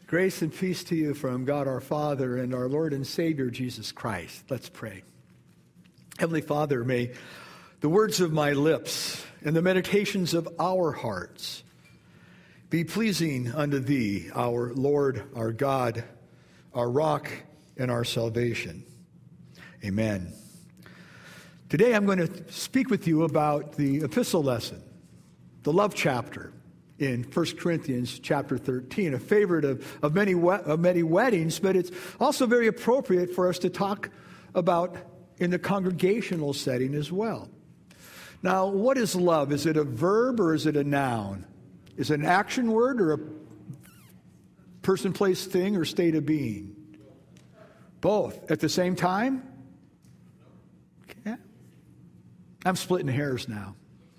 Grace and peace to you from God our Father and our Lord and Savior, Jesus Christ. Let's pray. Heavenly Father, may the words of my lips and the meditations of our hearts be pleasing unto Thee, our Lord, our God, our rock, and our salvation. Amen. Today I'm going to speak with you about the epistle lesson, the love chapter in 1 Corinthians chapter 13, a favorite of many weddings, but it's also very appropriate for us to talk about in the congregational setting as well. Now, what is love? Is it a verb or is it a noun? Is it an action word or a person, place, thing, or state of being? Both. At the same time? Okay. I'm splitting hairs now.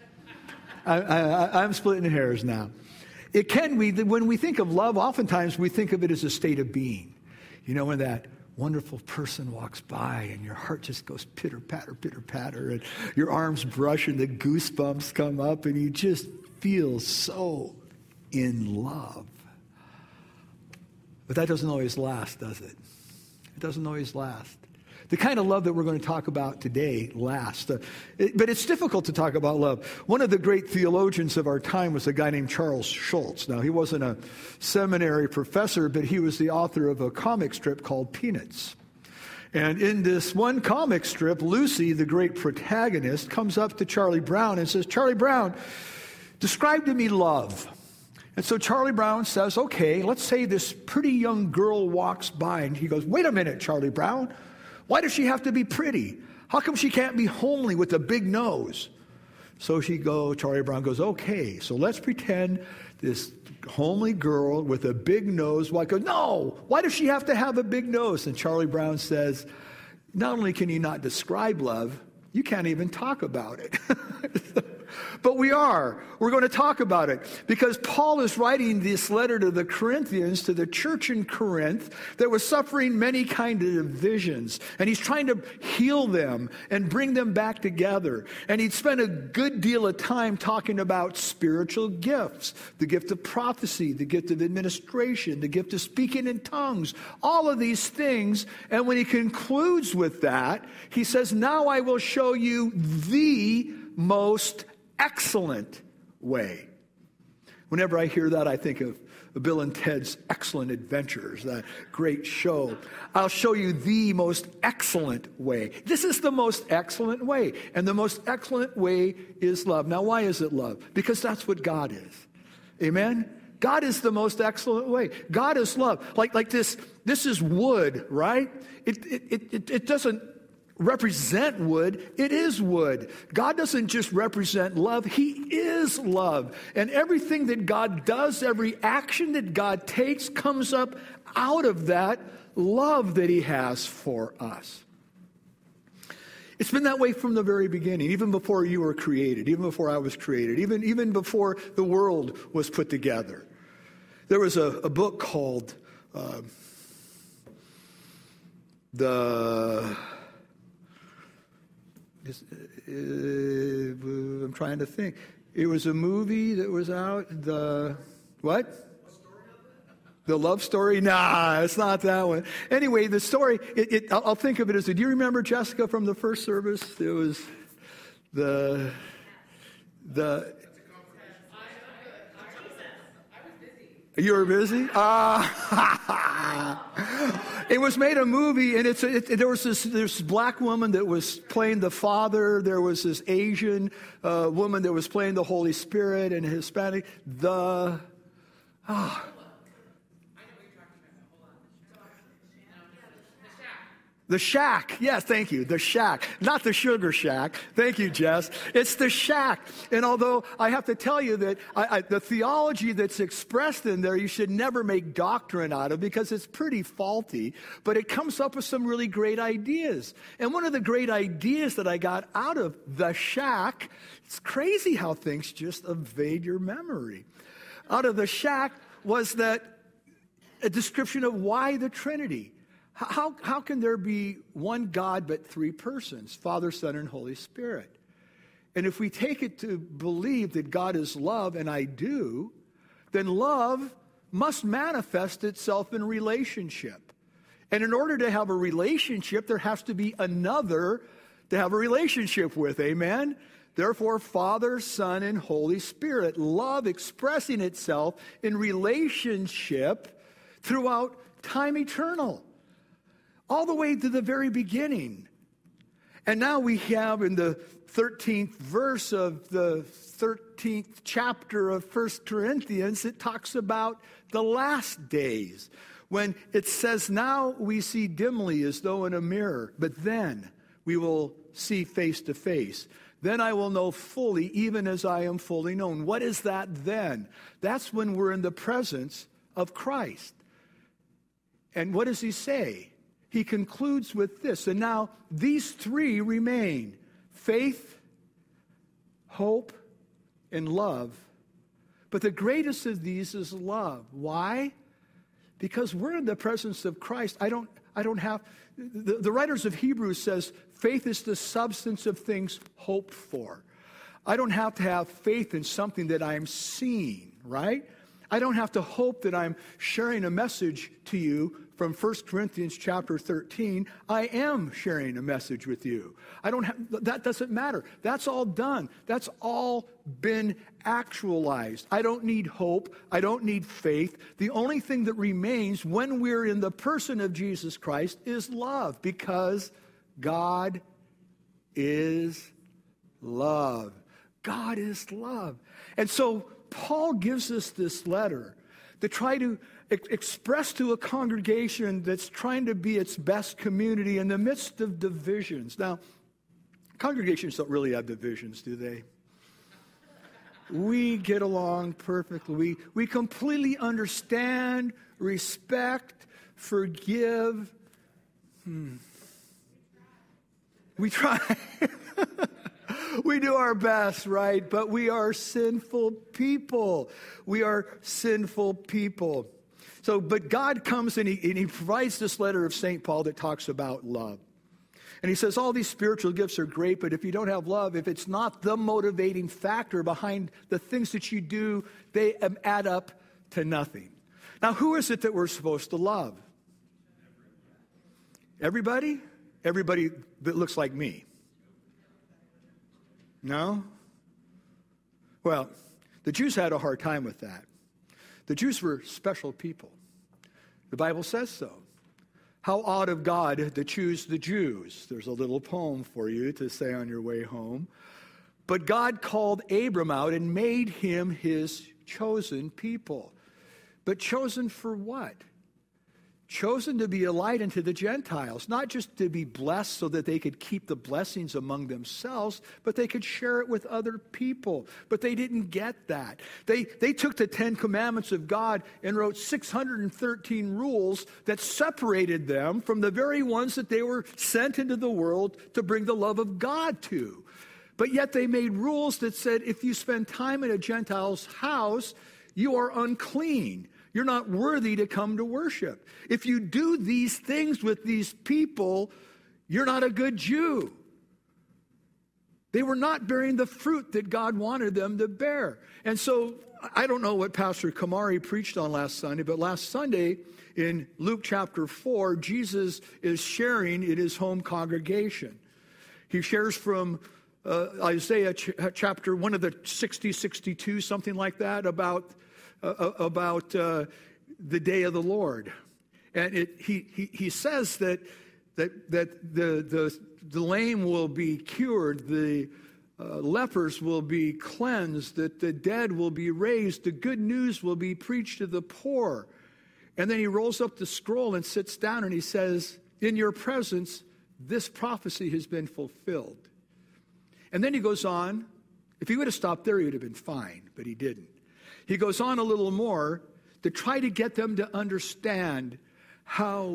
I'm splitting hairs now. It can be that when we think of love, oftentimes we think of it as a state of being. You know, when that wonderful person walks by and your heart just goes pitter-patter, and your arms brush and the goosebumps come up and you just feel so in love. But that doesn't always last, does it? It doesn't always last. The kind of love that we're going to talk about today lasts. But it's difficult to talk about love. One of the great theologians of our time was a guy named Charles Schulz. Now, he wasn't a seminary professor, but he was the author of a comic strip called Peanuts. And in this one comic strip, Lucy, the great protagonist, comes up to Charlie Brown and says, "Charlie Brown, describe to me love." And so Charlie Brown says, "Okay, let's say this pretty young girl walks by." And he goes, "Wait a minute, Charlie Brown. Why does she have to be pretty? How come she can't be homely with a big nose?" So Charlie Brown goes, "Okay, so let's pretend this homely girl with a big nose." Well, I go, "No, why does she have to have a big nose?" And Charlie Brown says, "Not only can you not describe love, you can't even talk about it." But we're going to talk about it because Paul is writing this letter to the Corinthians, to the church in Corinth that was suffering many kinds of divisions. And he's trying to heal them and bring them back together. And he'd spent a good deal of time talking about spiritual gifts, the gift of prophecy, the gift of administration, the gift of speaking in tongues, all of these things. And when he concludes with that, he says, "Now I will show you the most excellent way." Whenever I hear that, I think of Bill and Ted's Excellent Adventures, that great show. I'll show you the most excellent way. This is the most excellent way. And the most excellent way is love. Now, why is it love? Because that's what God is. Amen? God is the most excellent way. God is love. Like this is wood, right? It doesn't represent wood, it is wood. God doesn't just represent love, He is love. And everything that God does, every action that God takes comes up out of that love that He has for us. It's been that way from the very beginning, even before you were created, even before I was created, even before the world was put together. There was a book called I'm trying to think. It was a movie that was out. What? The Love Story? Nah, it's not that one. Anyway, the story, I'll think of it as, do you remember, Jessica, from the first service? It was the You were busy? It was made a movie, and there was this black woman that was playing the father. There was this Asian woman that was playing the Holy Spirit, and a Hispanic. The Shack. Yes, thank you. The Shack. Not the Sugar Shack. Thank you, Jess. It's the Shack. And although I have to tell you that the theology that's expressed in there, you should never make doctrine out of because it's pretty faulty, but it comes up with some really great ideas. And one of the great ideas that I got out of the Shack, it's crazy how things just evade your memory. Out of the Shack was that a description of why the Trinity. How can there be one God but three persons, Father, Son, and Holy Spirit? And if we take it to believe that God is love, and I do, then love must manifest itself in relationship. And in order to have a relationship, there has to be another to have a relationship with. Amen? Therefore, Father, Son, and Holy Spirit. Love expressing itself in relationship throughout time eternal. All the way to the very beginning. And now we have in the 13th verse of the 13th chapter of 1 Corinthians, it talks about the last days. When it says, now we see dimly as though in a mirror, but then we will see face to face. Then I will know fully, even as I am fully known. What is that then? That's when we're in the presence of Christ. And what does he say? He concludes with this. And now these three remain: faith, hope, and love. But the greatest of these is love. Why? Because we're in the presence of Christ. I don't have, the writers of Hebrews says, faith is the substance of things hoped for. I don't have to have faith in something that I'm seeing, right? I don't have to hope that I'm sharing a message to you from 1 Corinthians chapter 13. I am sharing a message with you. That doesn't matter. That's all done. That's all been actualized. I don't need hope. I don't need faith. The only thing that remains when we're in the person of Jesus Christ is love, because God is love. God is love. And so Paul gives us this letter to try to express to a congregation that's trying to be its best community in the midst of divisions. Now, congregations don't really have divisions, do they? We get along perfectly. We completely understand, respect, forgive. We try. We do our best, right? But we are sinful people. We are sinful people. So, but God comes and he provides this letter of St. Paul that talks about love. And he says all these spiritual gifts are great, but if you don't have love, if it's not the motivating factor behind the things that you do, they add up to nothing. Now, who is it that we're supposed to love? Everybody? Everybody that looks like me. No? Well, the Jews had a hard time with that. The Jews were special people. The Bible says so. How odd of God to choose the Jews. There's a little poem for you to say on your way home. But God called Abram out and made him his chosen people. But chosen for what? Chosen to be a light unto the Gentiles, not just to be blessed so that they could keep the blessings among themselves, but they could share it with other people. But they didn't get that. They took the 10 Commandments of God and wrote 613 rules that separated them from the very ones that they were sent into the world to bring the love of God to. But yet they made rules that said if you spend time in a Gentile's house, you are unclean. You're not worthy to come to worship. If you do these things with these people, you're not a good Jew. They were not bearing the fruit that God wanted them to bear. And so, I don't know what Pastor Kamari preached on last Sunday, but last Sunday in Luke chapter 4, Jesus is sharing in his home congregation. He shares from Isaiah chapter 1 of the 60, 62, something like that, about the day of the Lord. And he says that the lame will be cured, the lepers will be cleansed, that the dead will be raised, the good news will be preached to the poor. And then he rolls up the scroll and sits down and he says, in your presence, this prophecy has been fulfilled. And then he goes on. If he would have stopped there, he would have been fine, but he didn't. He goes on a little more to try to get them to understand how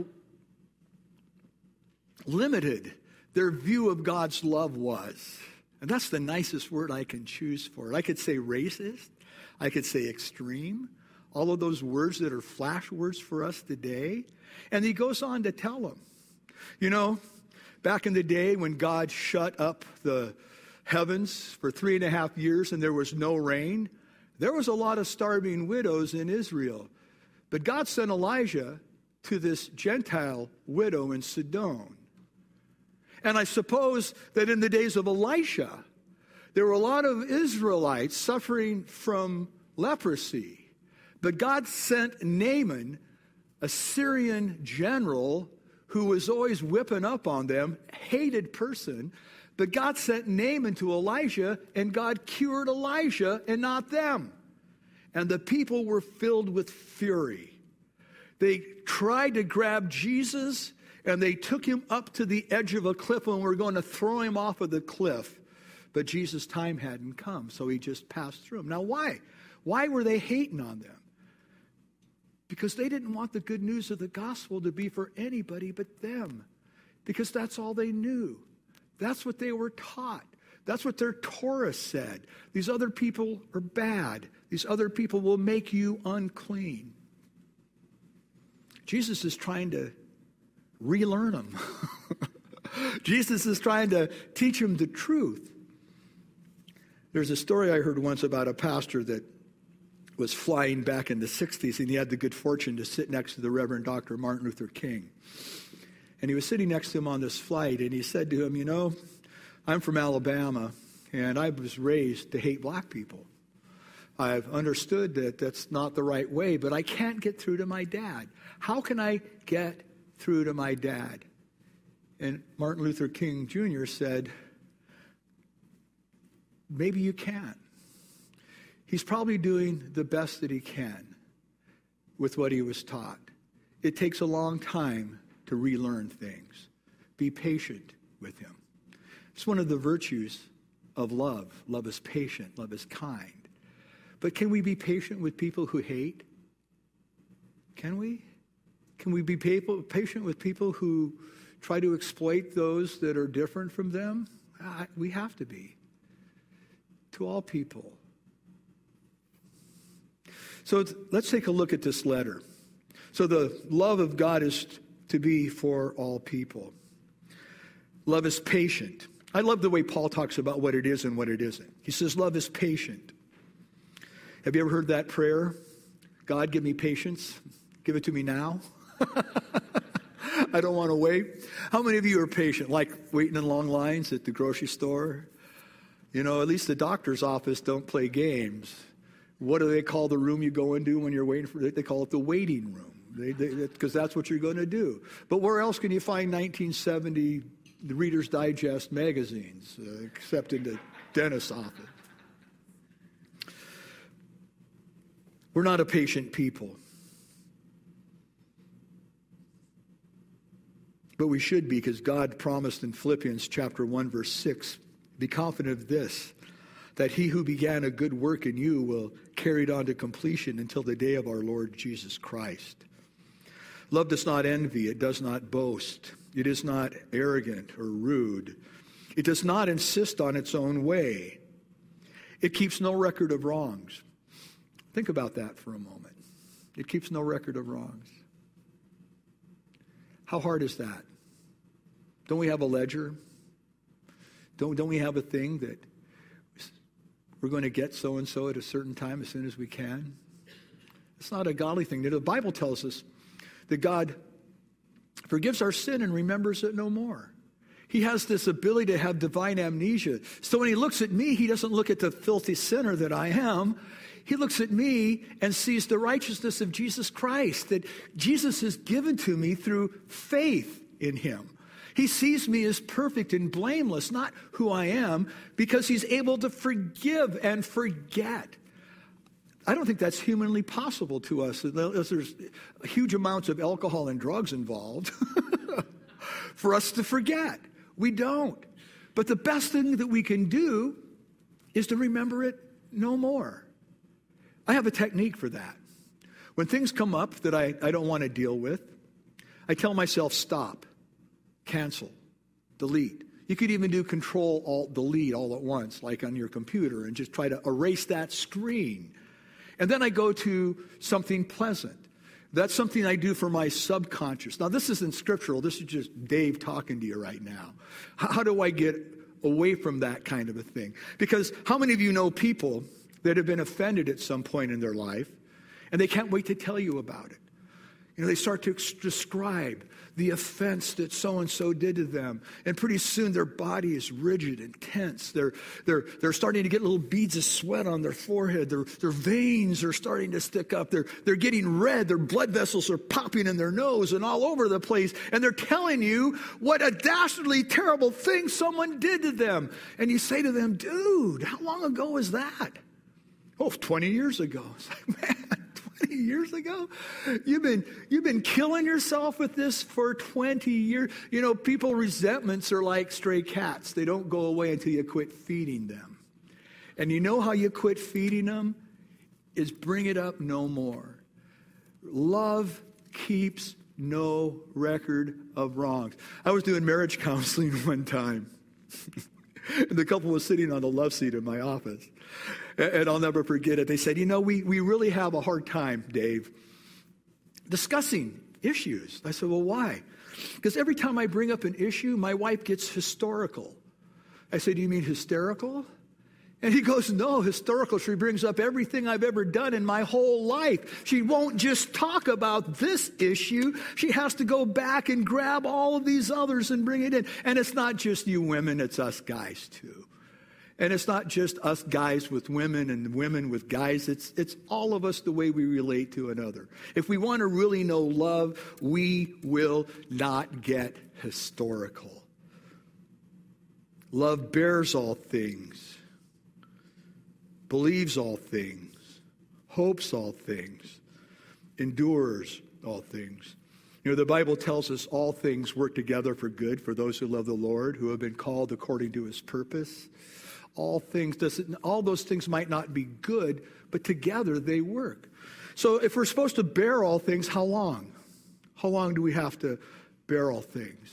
limited their view of God's love was. And that's the nicest word I can choose for it. I could say racist. I could say extreme. All of those words that are flash words for us today. And he goes on to tell them, you know, back in the day when God shut up the heavens for 3.5 years and there was no rain, there was a lot of starving widows in Israel. But God sent Elijah to this Gentile widow in Sidon. And I suppose that in the days of Elisha, there were a lot of Israelites suffering from leprosy. But God sent Naaman, a Syrian general who was always whipping up on them, hated person. But God sent Naaman to Elijah, and God cured Elijah and not them. And the people were filled with fury. They tried to grab Jesus, and they took him up to the edge of a cliff and were going to throw him off of the cliff. But Jesus' time hadn't come, so he just passed through them. Now, why? Why were they hating on them? Because they didn't want the good news of the gospel to be for anybody but them. Because that's all they knew. That's what they were taught. That's what their Torah said. These other people are bad. These other people will make you unclean. Jesus is trying to relearn them. Jesus is trying to teach them the truth. There's a story I heard once about a pastor that was flying back in the 60s, and he had the good fortune to sit next to the Reverend Dr. Martin Luther King. And he was sitting next to him on this flight, and he said to him, you know, I'm from Alabama, and I was raised to hate black people. I've understood that that's not the right way, but I can't get through to my dad. How can I get through to my dad? And Martin Luther King Jr. said, maybe you can't. He's probably doing the best that he can with what he was taught. It takes a long time to relearn things. Be patient with him. It's one of the virtues of love. Love is patient. Love is kind. But can we be patient with people who hate? Can we? Can we be patient with people who try to exploit those that are different from them? We have to be. To all people. So let's take a look at this letter. So the love of God is to be for all people. Love is patient. I love the way Paul talks about what it is and what it isn't. He says love is patient. Have you ever heard that prayer? God, give me patience. Give it to me now. I don't want to wait. How many of you are patient, like waiting in long lines at the grocery store? You know, at least the doctor's office don't play games. What do they call the room you go into when you're waiting for it? They call it the waiting room, because that's what you're going to do. But where else can you find 1970 Reader's Digest magazines, except in the dentist's office? We're not a patient people. But we should be, because God promised in Philippians chapter 1, verse 6, be confident of this, that he who began a good work in you will carry it on to completion until the day of our Lord Jesus Christ. Love does not envy. It does not boast. It is not arrogant or rude. It does not insist on its own way. It keeps no record of wrongs. Think about that for a moment. It keeps no record of wrongs. How hard is that? Don't we have a ledger? Don't we have a thing that we're going to get so-and-so at a certain time as soon as we can? It's not a godly thing. The Bible tells us that God forgives our sin and remembers it no more. He has this ability to have divine amnesia. So when he looks at me, he doesn't look at the filthy sinner that I am. He looks at me and sees the righteousness of Jesus Christ, that Jesus has given to me through faith in him. He sees me as perfect and blameless, not who I am, because he's able to forgive and forget. I don't think that's humanly possible to us, unless there's huge amounts of alcohol and drugs involved, for us to forget. We don't. But the best thing that we can do is to remember it no more. I have a technique for that. When things come up that I don't want to deal with, I tell myself, stop, cancel, delete. You could even do Control, Alt, Delete all at once, like on your computer, and just try to erase that screen. And then I go to something pleasant. That's something I do for my subconscious. Now, this isn't scriptural. This is just Dave talking to you right now. How do I get away from that kind of a thing? Because how many of you know people that have been offended at some point in their life, And they can't wait to tell you about it. They start to describe the offense that so-and-so did to them. And pretty soon their body is rigid and tense. They're starting to get little beads of sweat on their forehead. Their veins are starting to stick up. They're getting red. Their blood vessels are popping in their nose and all over the place. And they're telling you what a dastardly, terrible thing someone did to them. And you say to them, dude, how long ago was that? Oh, 20 years ago. It's like, man. 20 years ago? You've been killing yourself with this for 20 years. People resentments are like stray cats. They don't go away until you quit feeding them. And you know how you quit feeding them? Is bring it up no more. Love keeps no record of wrongs. I was doing marriage counseling one time. And the couple was sitting on the love seat in my office. And I'll never forget it. They said, we really have a hard time, Dave, discussing issues. I said, well, why? Because every time I bring up an issue, my wife gets historical. I said, do you mean hysterical? And he goes, no, historical. She brings up everything I've ever done in my whole life. She won't just talk about this issue. She has to go back and grab all of these others and bring it in. And it's not just you women, it's us guys too. And it's not just us guys with women and women with guys. It's all of us the way we relate to another. If we want to really know love, we will not get historical. Love bears all things, believes all things, hopes all things, endures all things. The Bible tells us all things work together for good for those who love the Lord, who have been called according to his purpose. All those things might not be good, but together they work. So if we're supposed to bear all things, how long? How long do we have to bear all things?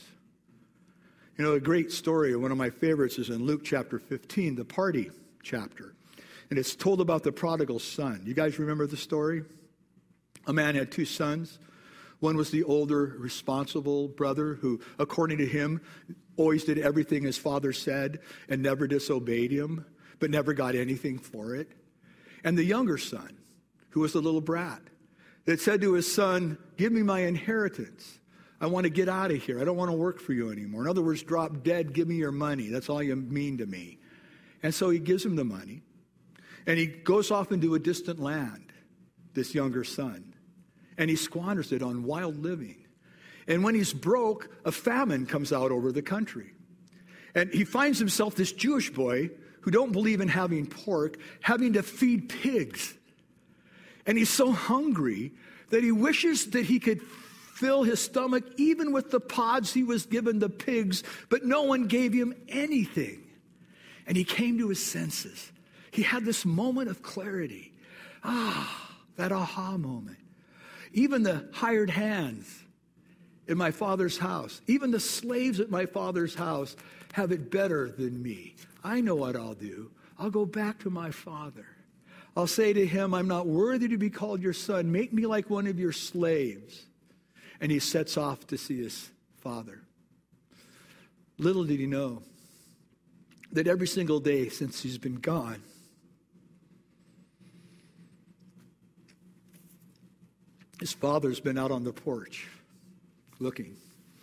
A great story, one of my favorites, is in Luke chapter 15, the party chapter. And it's told about the prodigal son. You guys remember the story? A man had two sons. One was the older, responsible brother who, according to him, always did everything his father said and never disobeyed him, but never got anything for it. And the younger son, who was the little brat, that said to his son, give me my inheritance. I want to get out of here. I don't want to work for you anymore. In other words, drop dead, give me your money. That's all you mean to me. And so he gives him the money. And he goes off into a distant land, this younger son. And he squanders it on wild living. And when he's broke, a famine comes out over the country. And he finds himself, this Jewish boy who don't believe in having pork, having to feed pigs. And he's so hungry that he wishes that he could fill his stomach even with the pods he was given the pigs, but no one gave him anything. And he came to his senses. He had this moment of clarity. That aha moment. Even the hired hands in my father's house, even the slaves at my father's house have it better than me. I know what I'll do. I'll go back to my father. I'll say to him, I'm not worthy to be called your son. Make me like one of your slaves. And he sets off to see his father. Little did he know that every single day since he's been gone, his father's been out on the porch looking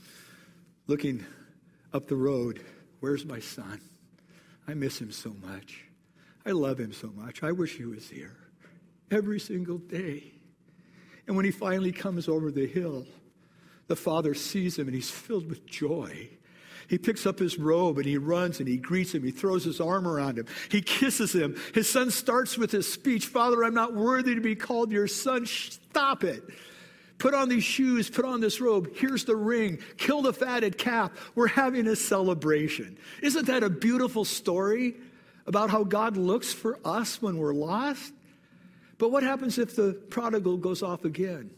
up the road. Where's my son? I miss him so much. I love him so much. I wish he was here every single day. And when he finally comes over the hill, the father sees him and he's filled with joy. He picks up his robe and he runs and he greets him. He throws his arm around him. He kisses him. His son starts with his speech, Father, I'm not worthy to be called your son. Stop it. Put on these shoes, put on this robe. Here's the ring. Kill the fatted calf. We're having a celebration. Isn't that a beautiful story about how God looks for us when we're lost? But what happens if the prodigal goes off again?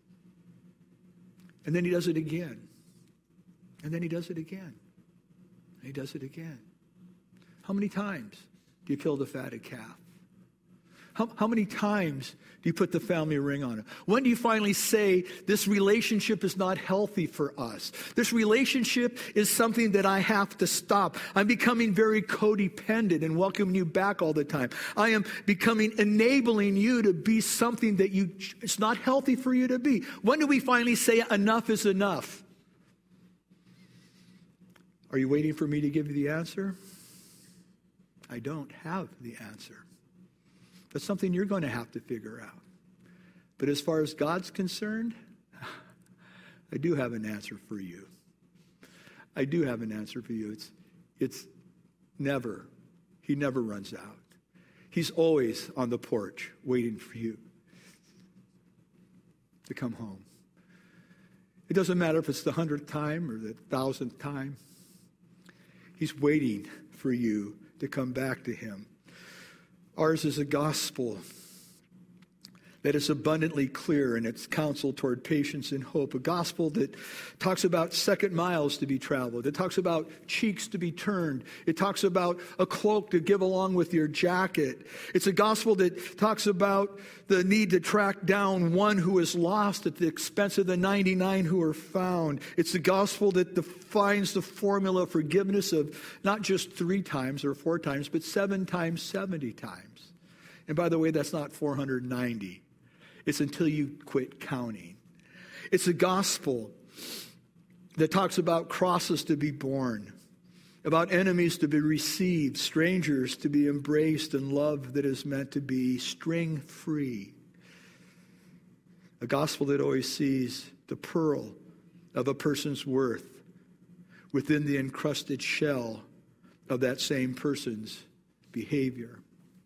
And then he does it again. And then he does it again. And he does it again. How many times do you kill the fatted calf? How many times do you put the family ring on it? When do you finally say, this relationship is not healthy for us? This relationship is something that I have to stop. I'm becoming very codependent and welcoming you back all the time. I am becoming enabling you to be something that it's not healthy for you to be. When do we finally say enough is enough? Are you waiting for me to give you the answer? I don't have the answer. That's something you're going to have to figure out. But as far as God's concerned, I do have an answer for you. I do have an answer for you. It's never, he never runs out. He's always on the porch waiting for you to come home. It doesn't matter if it's the 100th time or the 1,000th time. He's waiting for you to come back to him. Ours is a gospel that is abundantly clear in its counsel toward patience and hope. A gospel that talks about second miles to be traveled. It talks about cheeks to be turned. It talks about a cloak to give along with your jacket. It's a gospel that talks about the need to track down one who is lost at the expense of the 99 who are found. It's the gospel that defines the formula of forgiveness of not just 3 times or 4 times, but 7 times, 70 times. And by the way, that's not 490. It's until you quit counting. It's a gospel that talks about crosses to be borne, about enemies to be received, strangers to be embraced, and love that is meant to be string-free. A gospel that always sees the pearl of a person's worth within the encrusted shell of that same person's behavior.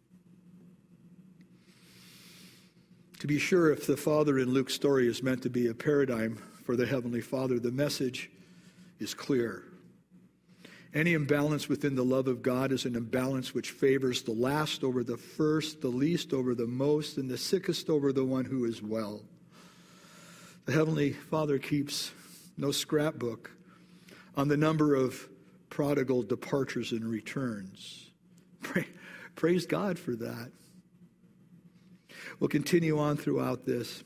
To be sure, if the Father in Luke's story is meant to be a paradigm for the Heavenly Father, the message is clear. Any imbalance within the love of God is an imbalance which favors the last over the first, the least over the most, and the sickest over the one who is well. The Heavenly Father keeps no scrapbook on the number of prodigal departures and returns. Praise God for that. We'll continue on throughout this.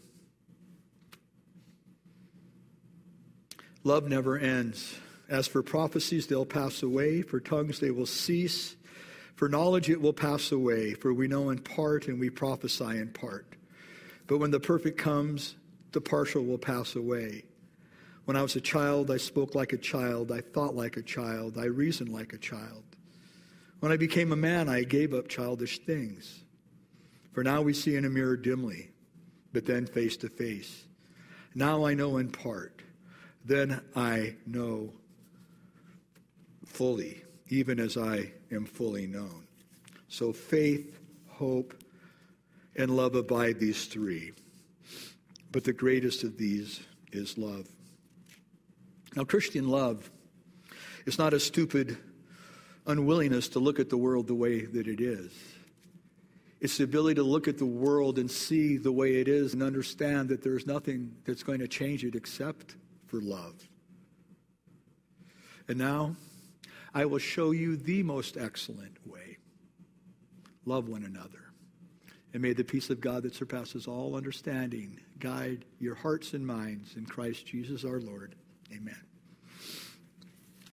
Love never ends. As for prophecies, they'll pass away. For tongues, they will cease. For knowledge, it will pass away. For we know in part and we prophesy in part. But when the perfect comes, the partial will pass away. When I was a child, I spoke like a child. I thought like a child. I reasoned like a child. When I became a man, I gave up childish things. For now we see in a mirror dimly, but then face to face. Now I know in part, then I know fully, even as I am fully known. So faith, hope, and love abide, these 3. But the greatest of these is love. Now, Christian love is not a stupid unwillingness to look at the world the way that it is. It's the ability to look at the world and see the way it is and understand that there's nothing that's going to change it except for love. And now, I will show you the most excellent way. Love one another. And may the peace of God that surpasses all understanding guide your hearts and minds in Christ Jesus our Lord.